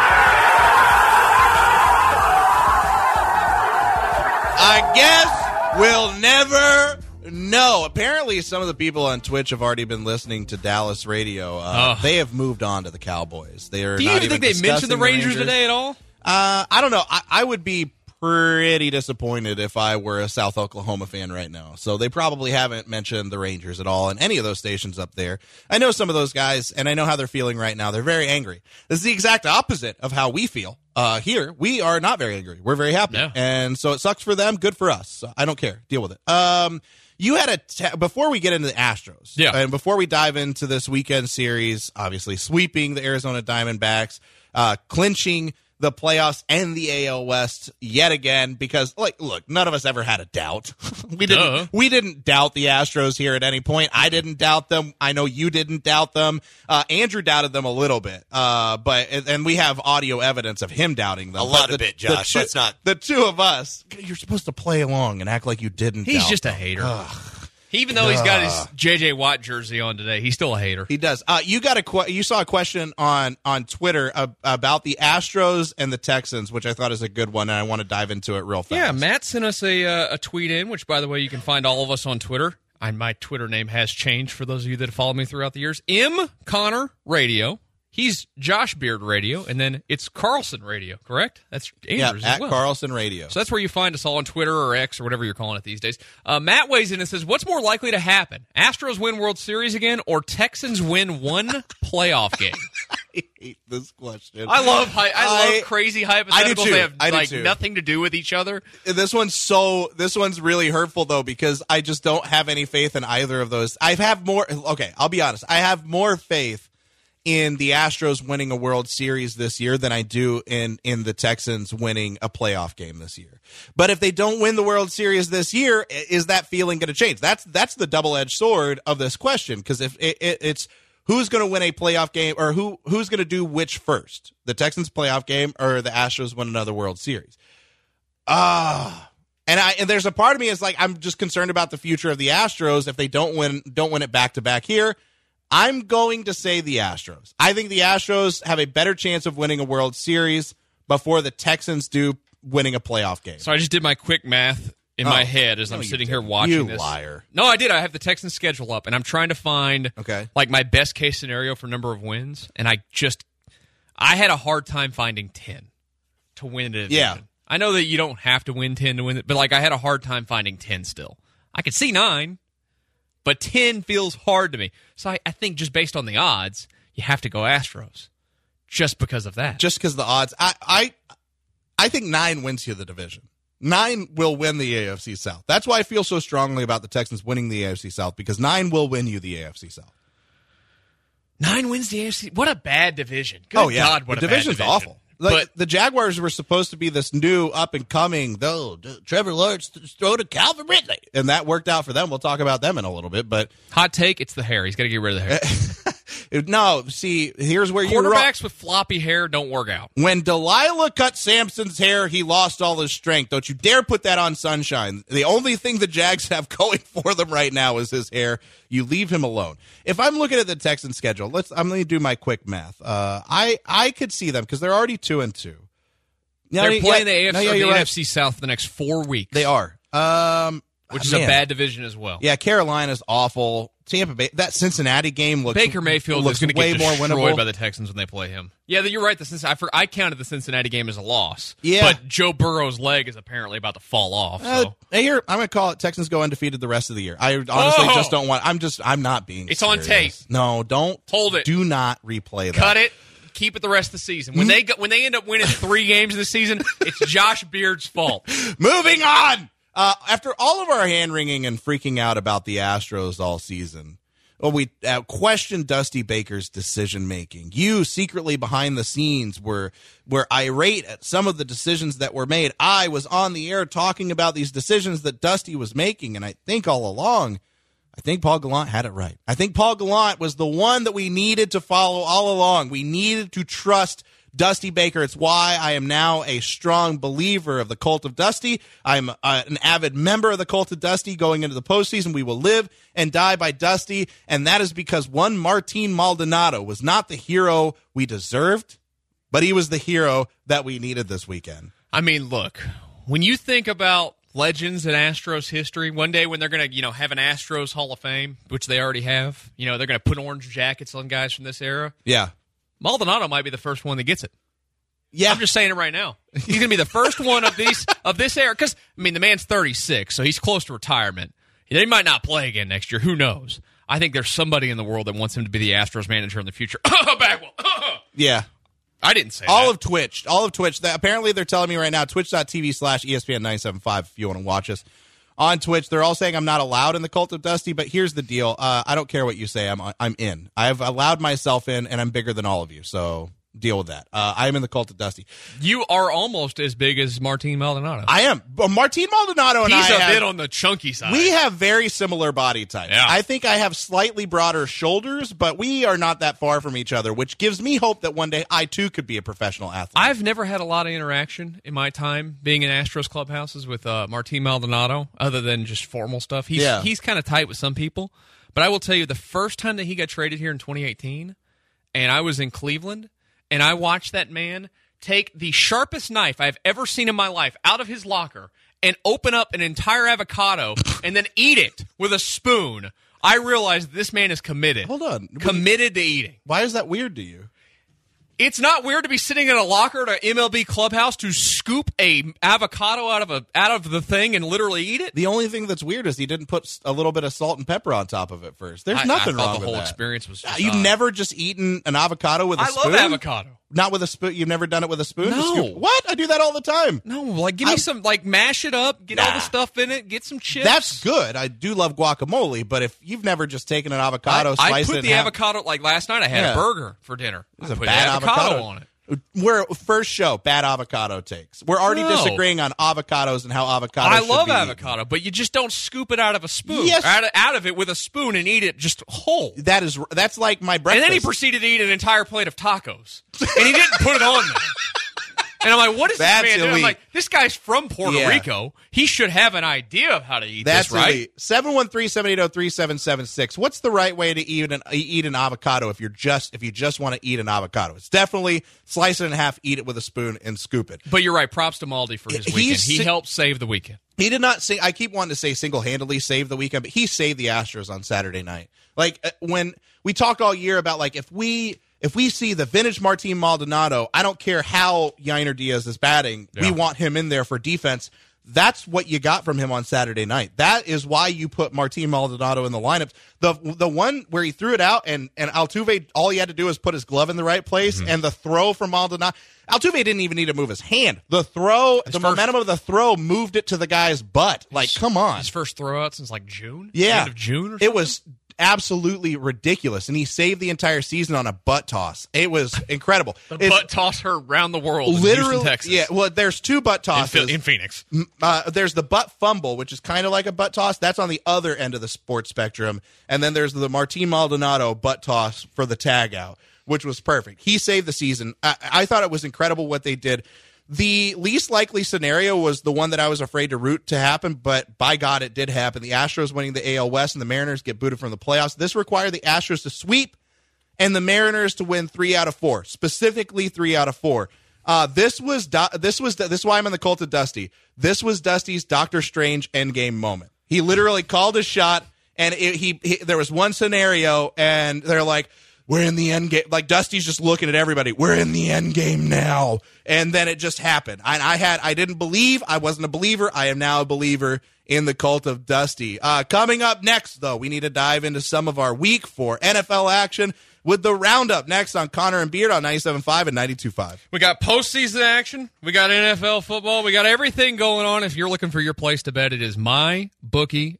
I guess we'll never know. Apparently, some of the people on Twitch have already been listening to Dallas radio. They have moved on to the Cowboys. They are. Do you not even think they mentioned the Rangers today at all? I don't know. I would be pretty disappointed if I were a South Oklahoma fan right now. So they probably haven't mentioned the Rangers at all in any of those stations up there. I know some of those guys, and I know how they're feeling right now. They're very angry. This is the exact opposite of how we feel. Here, we are not very angry. We're very happy. Yeah. And so it sucks for them. Good for us. So I don't care. Deal with it. You had before we get into the Astros, and before we dive into this weekend series, obviously sweeping the Arizona Diamondbacks, clinching the playoffs and the AL West yet again, because look, none of us ever had a doubt. We didn't doubt the Astros here at any point. I didn't doubt them. I know you didn't doubt them. Andrew doubted them a little bit, and we have audio evidence of him doubting them. A lot of it, Josh. Let's not. The two of us, you're supposed to play along and act like you didn't. He's doubt just them. a hater. Even though he's got his J.J. Watt jersey on today, he's still a hater. He does. You saw a question on Twitter about the Astros and the Texans, which I thought is a good one, and I want to dive into it real fast. Yeah, Matt sent us a tweet in, which, by the way, you can find all of us on Twitter. My Twitter name has changed for those of you that have followed me throughout the years. M. Connor Radio. He's Josh Beard Radio, and then it's Carlson Radio, correct? That's Andrews as well. Carlson Radio. So that's where you find us all on Twitter or X or whatever you're calling it these days. Matt weighs in and says, what's more likely to happen? Astros win World Series again or Texans win one playoff game? I hate this question. I love crazy hypotheticals. I do too. They have I do too. Nothing to do with each other. This one's really hurtful, though, because I just don't have any faith in either of those. I'll be honest. I have more faith in the Astros winning a World Series this year than I do in the Texans winning a playoff game this year. But if they don't win the World Series this year, is that feeling going to change? That's the double-edged sword of this question, because if it's who's going to win a playoff game, or who's going to do which first, the Texans playoff game or the Astros win another World Series? And there's a part of me is like, I'm just concerned about the future of the Astros if they don't win it back to back here. I'm going to say the Astros. I think the Astros have a better chance of winning a World Series before the Texans do winning a playoff game. So I just did my quick math in my head as I'm sitting here watching this. You liar. No, I did. I have the Texans schedule up, and I'm trying to find like my best case scenario for number of wins, and I had a hard time finding 10 to win a division. Yeah. I know that you don't have to win 10 to win it, but like I had a hard time finding 10 still. I could see 9, but 10 feels hard to me. So I think just based on the odds, you have to go Astros just because of that. Just because the odds. I think 9 wins you the division. 9 will win the AFC South. That's why I feel so strongly about the Texans winning the AFC South, because 9 will win you the AFC South. 9 wins the AFC. What a bad division. Good God, what the a bad division's division. awful. Like, the Jaguars were supposed to be this new up-and-coming, Trevor Lawrence throw to Calvin Ridley. And that worked out for them. We'll talk about them in a little bit. But hot take, it's the hair. He's got to get rid of the hair. No, see, here's where you're wrong. Quarterbacks with floppy hair don't work out. When Delilah cut Samson's hair, he lost all his strength. Don't you dare put that on Sunshine. The only thing the Jags have going for them right now is his hair. You leave him alone. If I'm looking at the Texans schedule, I'm going to do my quick math. I could see them because they're already 2-2. They're playing the NFC South for the next 4 weeks. They are. Which is a bad division as well. Yeah, Carolina's awful. Tampa Bay, that Cincinnati game looks Baker Mayfield looks is going to way get more destroyed winnable by the Texans when they play him. Yeah, you're right. I counted the Cincinnati game as a loss. Yeah. But Joe Burrow's leg is apparently about to fall off. So. Here, I'm going to call it Texans go undefeated the rest of the year. I honestly just don't want. I'm not being. It's serious. On tape. No, don't hold it. Do not replay that. Cut it. Keep it the rest of the season. When they end up winning 3 games in the season, it's Josh Beard's fault. Moving on. After all of our hand-wringing and freaking out about the Astros all season, we questioned Dusty Baker's decision-making. You, secretly behind the scenes, were irate at some of the decisions that were made. I was on the air talking about these decisions that Dusty was making, and I think all along, I think Paul Gallant had it right. I think Paul Gallant was the one that we needed to follow all along. We needed to trust Dusty Baker. It's why I am now a strong believer of the cult of Dusty. I'm an avid member of the cult of Dusty going into the postseason. We will live and die by Dusty, and that is because one Martin Maldonado was not the hero we deserved, but he was the hero that we needed this weekend. I mean, look, when you think about legends in Astros history, one day when they're going to, have an Astros Hall of Fame, which they already have, they're going to put orange jackets on guys from this era. Yeah. Maldonado might be the first one that gets it. Yeah. I'm just saying it right now. He's going to be the first one of this era. Because, the man's 36, so he's close to retirement. He might not play again next year. Who knows? I think there's somebody in the world that wants him to be the Astros manager in the future. Bagwell. Yeah. I didn't say all that. All of Twitch. Apparently, they're telling me right now, twitch.tv/ESPN975 if you want to watch us on Twitch. They're all saying I'm not allowed in the cult of Dusty, but here's the deal. I don't care what you say. I'm in. I've allowed myself in, and I'm bigger than all of you, so deal with that. I am in the cult of Dusty. You are almost as big as Martin Maldonado. I am. Martin Maldonado and He's a bit on the chunky side. We have very similar body types. Yeah. I think I have slightly broader shoulders, but we are not that far from each other, which gives me hope that one day I, too, could be a professional athlete. I've never had a lot of interaction in my time being in Astros clubhouses with Martin Maldonado, other than just formal stuff. He's kind of tight with some people. But I will tell you, the first time that he got traded here in 2018, and I was in Cleveland, and I watched that man take the sharpest knife I've ever seen in my life out of his locker and open up an entire avocado and then eat it with a spoon. I realized this man is committed. Hold on. Committed to eating. Why is that weird to you? It's not weird to be sitting in a locker at an MLB clubhouse to scoop a avocado out of the thing and literally eat it. The only thing that's weird is he didn't put a little bit of salt and pepper on top of it first. There's nothing wrong with that. The whole experience was just You've never just eaten an avocado with a spoon? I love avocado. Not with a spoon? You've never done it with a spoon? No. What? I do that all the time. No, like give me some, like mash it up, get all the stuff in it, get some chips. That's good. I do love guacamole, but if you've never just taken an avocado, I sliced put it the avocado, like last night I had a burger for dinner. It was a put bad avocado on it. We're first show, bad avocado takes. We're already disagreeing on avocados and how avocados I should love be avocado, eaten. but you just don't scoop it out of a spoon. Yes. Out of it with a spoon and eat it just whole. That's like my breakfast. And then he proceeded to eat an entire plate of tacos. And he didn't put it on there. And I'm like, what is this man doing? I'm like, this guy's from Puerto Rico. He should have an idea of how to eat this, right? 713-780-3776. What's the right way to eat an avocado if you just want to eat an avocado? It's definitely slice it in half, eat it with a spoon, and scoop it. But you're right. Props to Maldi for his weekend. He helped save the weekend. He did not say. I keep wanting to say single-handedly save the weekend, but he saved the Astros on Saturday night. Like when we talked all year about like if we see the vintage Martin Maldonado, I don't care how Yainer Diaz is batting. Yeah. We want him in there for defense. That's what you got from him on Saturday night. That is why you put Martin Maldonado in the lineup. The one where he threw it out and Altuve, all he had to do was put his glove in the right place, and the throw from Maldonado. Altuve didn't even need to move his hand. The momentum of the throw moved it to the guy's butt. Like, come on. His first throw out since like June? Yeah. End of June or something? It was absolutely ridiculous, and he saved the entire season on a butt toss. It was incredible. Butt toss her around the world literally, in Houston, Texas. Yeah, well, there's two butt tosses. In Phoenix. There's the butt fumble, which is kind of like a butt toss. That's on the other end of the sports spectrum. And then there's the Martin Maldonado butt toss for the tag out, which was perfect. He saved the season. I thought it was incredible what they did. The least likely scenario was the one that I was afraid to root to happen, but by God, it did happen. The Astros winning the AL West and the Mariners get booted from the playoffs. This required the Astros to sweep and the Mariners to win 3 out of 4, specifically 3 out of 4. This is why I'm in the cult of Dusty. This was Dusty's Doctor Strange endgame moment. He literally called his shot, and there was one scenario, and they're like, we're in the end game. Like, Dusty's just looking at everybody. We're in the end game now. And then it just happened. I didn't believe. I wasn't a believer. I am now a believer in the cult of Dusty. Coming up next, though, we need to dive into some of our Week 4 NFL action with the Roundup next on Connor and Beard on 97.5 and 92.5. We got postseason action. We got NFL football. We got everything going on. If you're looking for your place to bet, it is mybookie.ag.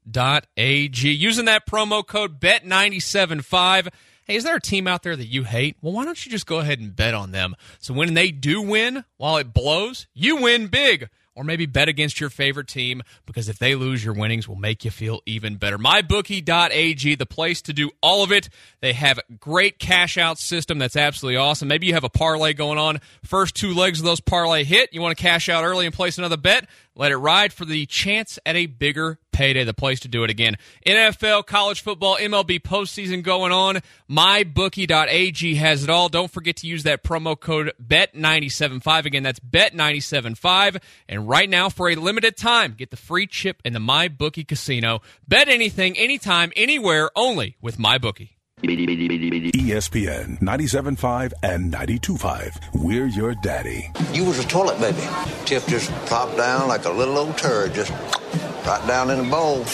Using that promo code BET975. Hey, is there a team out there that you hate? Well, why don't you just go ahead and bet on them? So when they do win, while it blows, you win big. Or maybe bet against your favorite team, because if they lose, your winnings will make you feel even better. MyBookie.ag, the place to do all of it. They have a great cash-out system that's absolutely awesome. Maybe you have a parlay going on. First 2 legs of those parlay hit. You want to cash out early and place another bet? Let it ride for the chance at a bigger payday, the place to do it again. NFL, college football, MLB postseason going on. MyBookie.ag has it all. Don't forget to use that promo code BET975. Again, that's BET975. And right now, for a limited time, get the free chip in the MyBookie casino. Bet anything, anytime, anywhere, only with MyBookie. ESPN 97.5 and 92.5. We're your daddy. You was a toilet baby. Tip just plopped down like a little old turd, just right down in the bowl.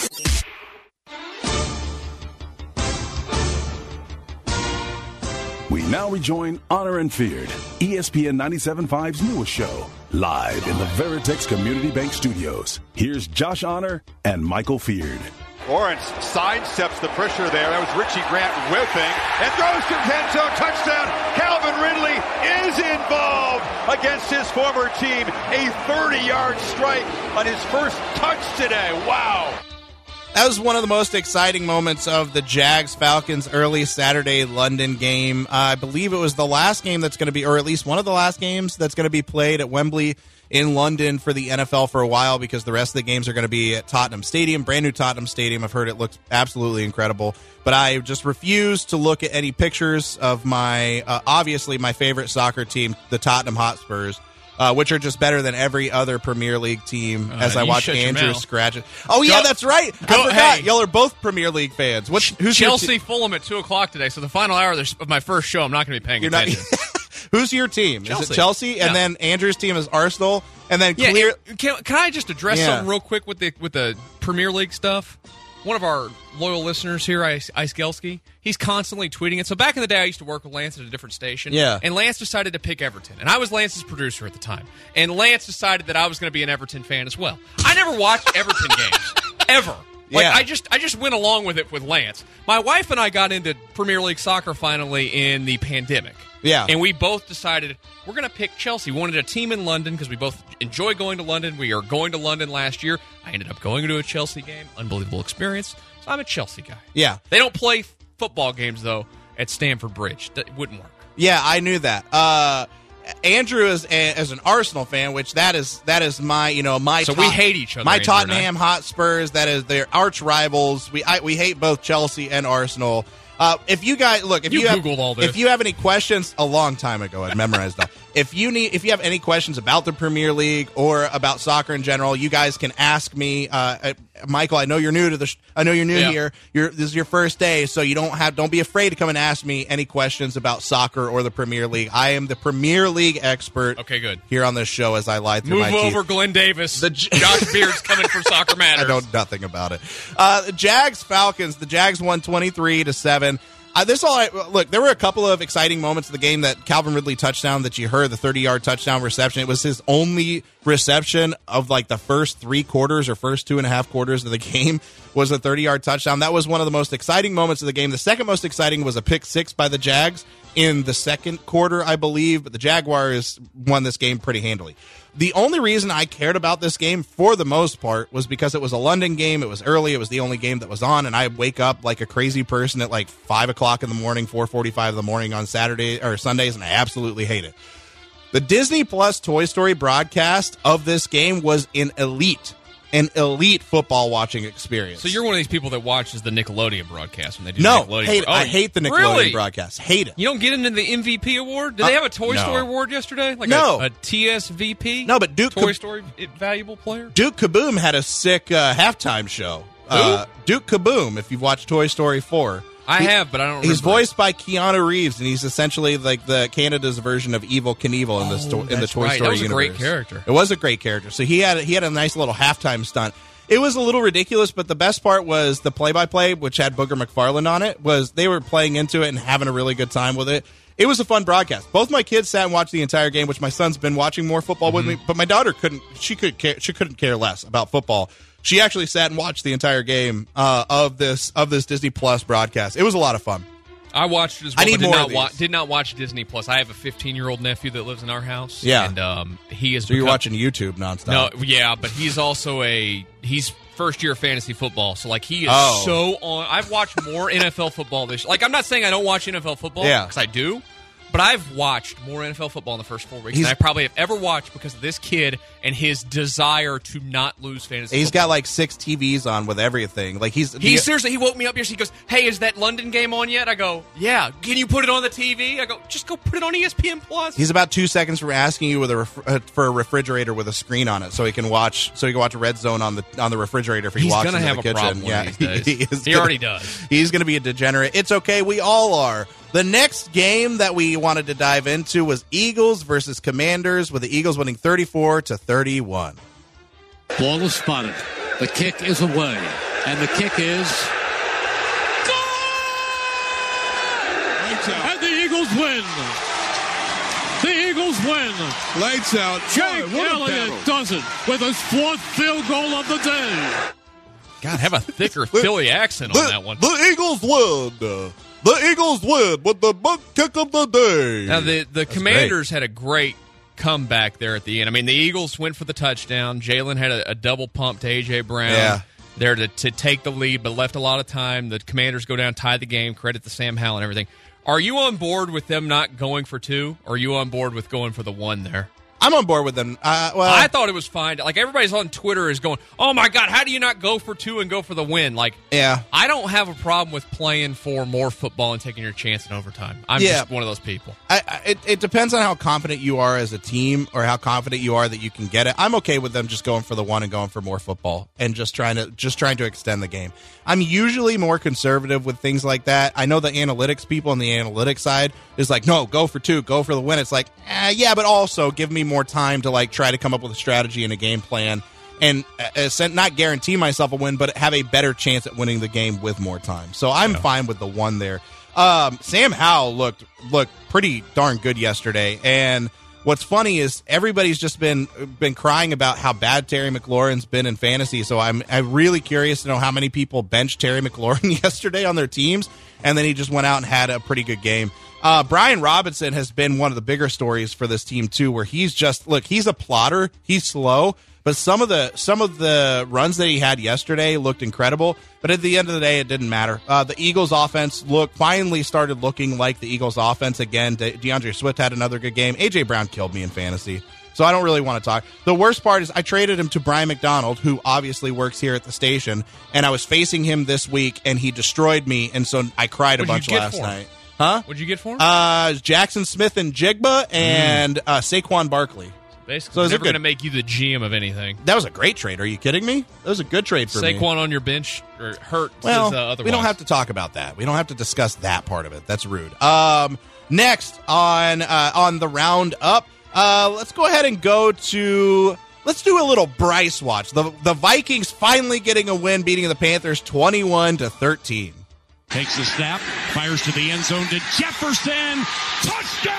We now rejoin Honor and Feared, ESPN 97.5's newest show, live in the Veritex Community Bank Studios. Here's Josh Honor and Michael Feared. Lawrence sidesteps the pressure there. That was Richie Grant whiffing and throws to end zone. Touchdown. Calvin Ridley is involved against his former team. A 30-yard strike on his first touch today. Wow. That was one of the most exciting moments of the Jags-Falcons early Saturday London game. I believe it was the last game that's going to be, or at least one of the last games that's going to be played at Wembley in London for the NFL for a while, because the rest of the games are going to be at Tottenham Stadium, brand new Tottenham Stadium. I've heard it looks absolutely incredible. But I just refuse to look at any pictures of my, obviously my favorite soccer team, the Tottenham Hotspurs, which are just better than every other Premier League team, as I watch Andrew scratch it. Oh, yeah, that's right. I forgot. Hey. Y'all are both Premier League fans. Who's Chelsea Fulham at 2 o'clock today, so the final hour of my first show, I'm not going to be paying attention. Who's your team? Chelsea. Is it Chelsea? And then Andrew's team is Arsenal. And then Can I just address something real quick with the Premier League stuff? one of our loyal listeners here, Ice Gelsky, he's constantly tweeting it. So back in the day, I used to work with Lance at a different station. Yeah. And Lance decided to pick Everton. And I was Lance's producer at the time. And Lance decided that I was going to be an Everton fan as well. I never watched Everton games. Ever. Like, Yeah. I just went along with it with Lance. My wife and I got into Premier League soccer finally in the pandemic. Yeah. And we both decided we're going to pick Chelsea. We wanted a team in London because we both enjoy going to London. We are going to London last year. I ended up going to a Chelsea game. Unbelievable experience. So I'm a Chelsea guy. Yeah. They don't play football games, though, at Stamford Bridge. That wouldn't work. Yeah, I knew that. Andrew is as an Arsenal fan, which that is my my. So we hate each other. My Andrew and I. Tottenham Hotspurs, that is their arch rivals. We hate both Chelsea and Arsenal. If you guys look, if You you have, Googled all this. if you have any questions, a long time ago, I memorized all. If you have any questions about the Premier League or about soccer in general, you guys can ask me. Michael, I know you're new to the. I know you're new here. This is your first day, so don't be afraid to come and ask me any questions about soccer or the Premier League. I am the Premier League expert. Okay, good. Here on this show, as I lie through Move my teeth. over, Glenn Davis. Josh Beard's coming for Soccer Matters. I know nothing about it. The Jags Falcons. The Jags won 23-7. Look, there were a couple of exciting moments of the game. That Calvin Ridley touchdown that you heard, the 30-yard touchdown reception. It was his only reception of like the first 3 quarters or first 2.5 quarters of the game was a 30-yard touchdown. That was one of the most exciting moments of the game. The second most exciting was a pick 6 by the Jags in the second quarter, I believe. But the Jaguars won this game pretty handily. The only reason I cared about this game, for the most part, was because it was a London game. It was early. It was the only game that was on, and I wake up like a crazy person at like 5 o'clock in the morning, 4:45 in the morning on Saturday or Sundays, and I absolutely hate it. The Disney Plus Toy Story broadcast of this game was an elite football watching experience. So you're one of these people that watches the Nickelodeon broadcast when they do No, Nickelodeon. hate it. I hate the Nickelodeon really? broadcast. Hate it. You don't get into the MVP award? Did they have a Toy no. Story award yesterday? Like No. a TSVP? No, but Duke Toy Story valuable player? Duke Kaboom had a sick halftime show. Duke Kaboom, if you've watched Toy Story 4. I have, but I don't remember. He's voiced by Keanu Reeves, and he's essentially like the Canada's version of Evel Knievel in the Toy Story universe. That was a great character. It was a great character. So he had a nice little halftime stunt. It was a little ridiculous, but the best part was the play-by-play, which had Booger McFarland on it. Was they were playing into it and having a really good time with it. It was a fun broadcast. Both my kids sat and watched the entire game, which my son's been watching more football with me, but my daughter couldn't. She couldn't care less about football. She actually sat and watched the entire game of this Disney Plus broadcast. It was a lot of fun. I watched it as well, I need but more of these. did not watch Disney Plus. I have a 15-year-old nephew that lives in our house. Yeah. And he is. So you're watching YouTube nonstop. No, yeah, but he's also he's first year fantasy football. So like he is so on. I've watched more NFL football this. Like I'm not saying I don't watch NFL football. Yeah. Because I do. But I've watched more NFL football in the first 4 weeks than I probably have ever watched because of this kid and his desire to not lose fantasy He's football. got like 6 TVs on with everything. Like He seriously, he woke me up yesterday. He goes, "Hey, is that London game on yet?" I go, "Yeah." "Can you put it on the TV?" I go, "Just go put it on ESPN Plus." He's about 2 seconds from asking you with for a refrigerator with a screen on it, so he can watch Red Zone on the refrigerator if he walks into the kitchen. He's gonna have a problem one of these days. He already does. He's gonna be a degenerate. It's okay. We all are. The next game that we wanted to dive into was Eagles versus Commanders, with the Eagles winning 34-31. Ball is spotted. The kick is away, and the kick is goal! And the Eagles win. The Eagles win. Lights out. Jake Elliott does it with his 4th field goal of the day. God, have a thicker Philly accent on that one. The Eagles win. The Eagles win with the butt kick of the day. Now, the Commanders had a great comeback there at the end. I mean, the Eagles went for the touchdown. Jalen had a double pump to A.J. Brown there to take the lead, but left a lot of time. The Commanders go down, tie the game, credit to Sam Howell and everything. Are you on board with them not going for 2, or are you on board with going for the 1 there? I'm on board with them. I thought it was fine. Like, everybody's on Twitter is going, "Oh, my God, how do you not go for 2 and go for the win?" Like, yeah. I don't have a problem with playing for more football and taking your chance in overtime. I'm just one of those people. It depends on how confident you are as a team or how confident you are that you can get it. I'm okay with them just going for the 1 and going for more football and just trying to extend the game. I'm usually more conservative with things like that. I know the analytics people on the analytics side is like, no, go for 2, go for the win. It's like, yeah, but also give me more time to like try to come up with a strategy and a game plan and not guarantee myself a win, but have a better chance at winning the game with more time. So I'm fine with the 1 there. Sam Howell looked pretty darn good yesterday, and what's funny is everybody's just been crying about how bad Terry McLaurin's been in fantasy. So I'm really curious to know how many people benched Terry McLaurin yesterday on their teams, and then he just went out and had a pretty good game. Brian Robinson has been one of the bigger stories for this team too, where he's a plotter, he's slow, but some of the runs that he had yesterday looked incredible. But at the end of the day, it didn't matter. The Eagles' offense finally started looking like the Eagles' offense again. DeAndre Swift had another good game. A.J. Brown killed me in fantasy, so I don't really want to talk. The worst part is I traded him to Brian McDonald, who obviously works here at the station, and I was facing him this week, and he destroyed me, and so I cried a bunch last night. Huh? What'd you get for him? Jackson Smith and Jigba and Saquon Barkley. Basically, so never going to make you the GM of anything. That was a great trade. Are you kidding me? That was a good trade for me. Saquon on your bench or hurt. Well, otherwise. We don't have to talk about that. We don't have to discuss that part of it. That's rude. Next on the roundup, let's go ahead and let's do a little Bryce watch. The Vikings finally getting a win, beating the Panthers 21-13. Takes the snap, fires to the end zone to Jefferson. Touchdown!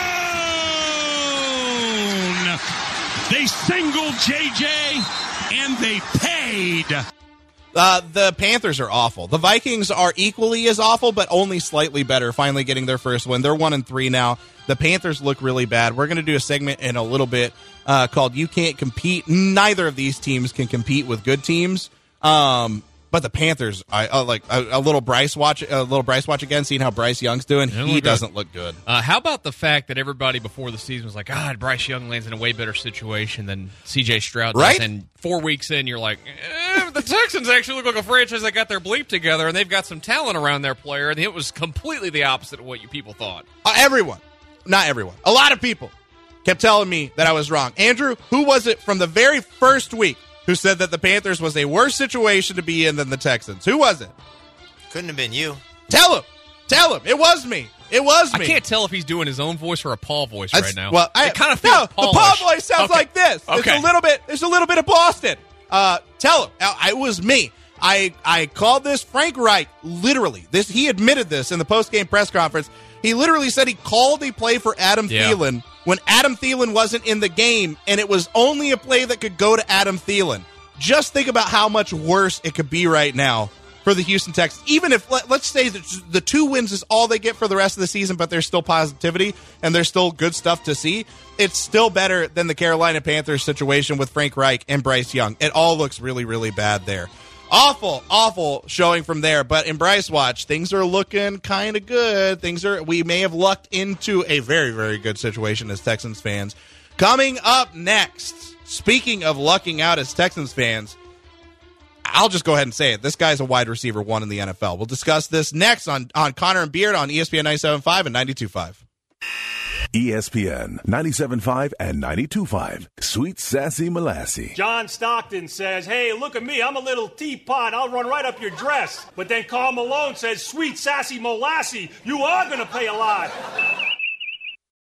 They singled JJ, and they paid. The Panthers are awful. The Vikings are equally as awful, but only slightly better, finally getting their first win. They're 1-3 now. The Panthers look really bad. We're going to do a segment in a little bit called You Can't Compete. Neither of these teams can compete with good teams. But the Panthers, I like a little Bryce watch again, seeing how Bryce Young's doing. He doesn't look good. How about the fact that everybody before the season was like, God, Bryce Young lands in a way better situation than C.J. Stroud does. Right? And 4 weeks in, you're like, the Texans actually look like a franchise that got their bleep together, and they've got some talent around their player. And it was completely the opposite of what you people thought. Not everyone. A lot of people kept telling me that I was wrong. Andrew, who was it from the very first week who said that the Panthers was a worse situation to be in than the Texans? Who was it? Couldn't have been you. Tell him. It was me. I can't tell if he's doing his own voice or a Paul voice right now. Well, it kind of feels the Paul voice sounds like this. Okay. There's a little bit of Boston. Tell him. It was me. I called this Frank Reich, literally. He admitted this in the post-game press conference. He literally said he called a play for Adam Thielen when Adam Thielen wasn't in the game, and it was only a play that could go to Adam Thielen. Just think about how much worse it could be right now for the Houston Texans. Even if, let's say that the 2 wins is all they get for the rest of the season, but there's still positivity and there's still good stuff to see, it's still better than the Carolina Panthers situation with Frank Reich and Bryce Young. It all looks really, really bad there. Awful showing from there. But in Bryce Watch, things are looking kind of good. We may have lucked into a very, very good situation as Texans fans. Coming up next, speaking of lucking out as Texans fans, I'll just go ahead and say it. This guy's a wide receiver 1 in the NFL. We'll discuss this next on Connor and Beard on ESPN 97.5 and 92.5. ESPN 97.5 and 92.5. Sweet Sassy Molassy. John Stockton says, hey, look at me. I'm a little teapot. I'll run right up your dress. But then Karl Malone says, sweet Sassy Molassy, you are going to pay a lot.